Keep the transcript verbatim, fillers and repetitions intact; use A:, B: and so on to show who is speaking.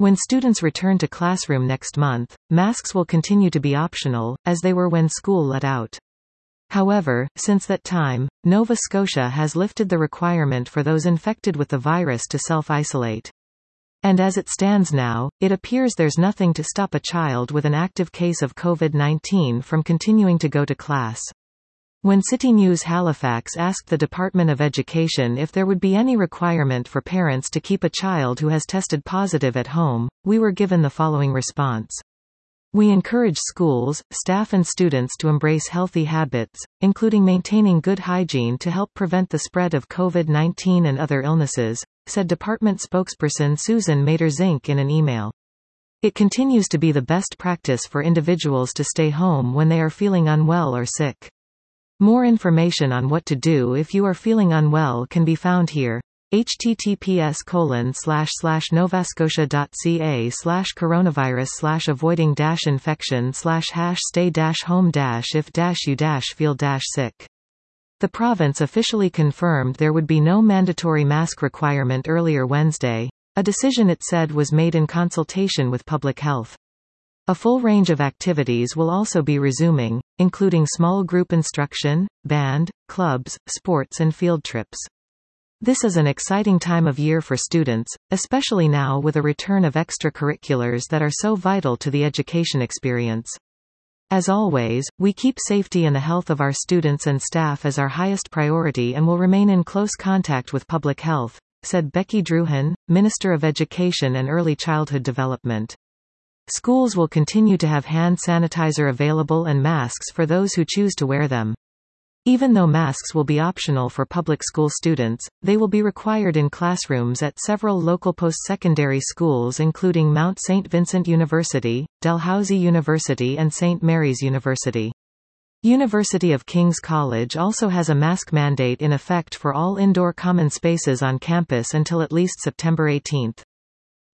A: When students return to classroom next month, masks will continue to be optional, as they were when school let out. However, since that time, Nova Scotia has lifted the requirement for those infected with the virus to self-isolate. And as it stands now, it appears there's nothing to stop a child with an active case of COVID nineteen from continuing to go to class. When City News Halifax asked the Department of Education if there would be any requirement for parents to keep a child who has tested positive at home, we were given the following response. We encourage schools, staff and students to embrace healthy habits, including maintaining good hygiene to help prevent the spread of COVID nineteen and other illnesses, said Department spokesperson Susan Mater-Zink in an email. It continues to be the best practice for individuals to stay home when they are feeling unwell or sick. More information on what to do if you are feeling unwell can be found here. https colon slash slash novascotia.ca slash coronavirus slash avoiding dash infection slash hash stay dash home dash if dash you dash feel dash sick. The province officially confirmed there would be no mandatory mask requirement earlier Wednesday, a decision it said was made in consultation with public health. A full range of activities will also be resuming, including small group instruction, band, clubs, sports and field trips. This is an exciting time of year for students, especially now with a return of extracurriculars that are so vital to the education experience. As always, we keep safety and the health of our students and staff as our highest priority and will remain in close contact with public health, said Becky Druhan, Minister of Education and Early Childhood Development. Schools will continue to have hand sanitizer available and masks for those who choose to wear them. Even though masks will be optional for public school students, they will be required in classrooms at several local post-secondary schools including Mount Saint Vincent University, Dalhousie University and Saint Mary's University. University of King's College also has a mask mandate in effect for all indoor common spaces on campus until at least September eighteenth.